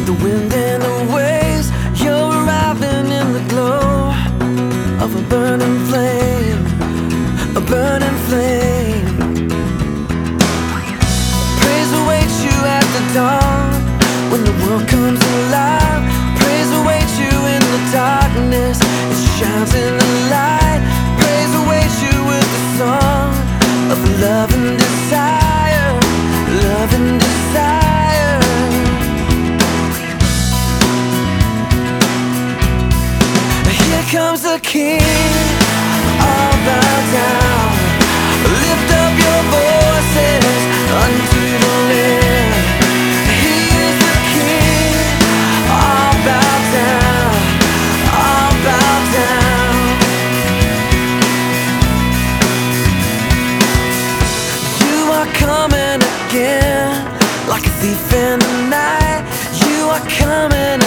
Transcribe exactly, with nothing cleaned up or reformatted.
the wind and the waves. You're arriving in the glow of a burning flame, a burning flame. Praise awaits you at the dawn when the world comes alive. Praise awaits you in the darkness, it shines in the light. Praise awaits you with the song of love and desire, love and desire. Here comes the King, all bow down. Lift up your voices unto the Lamb. He is the King, all bow down, all bow down. You are coming again, like a thief in the night. You are coming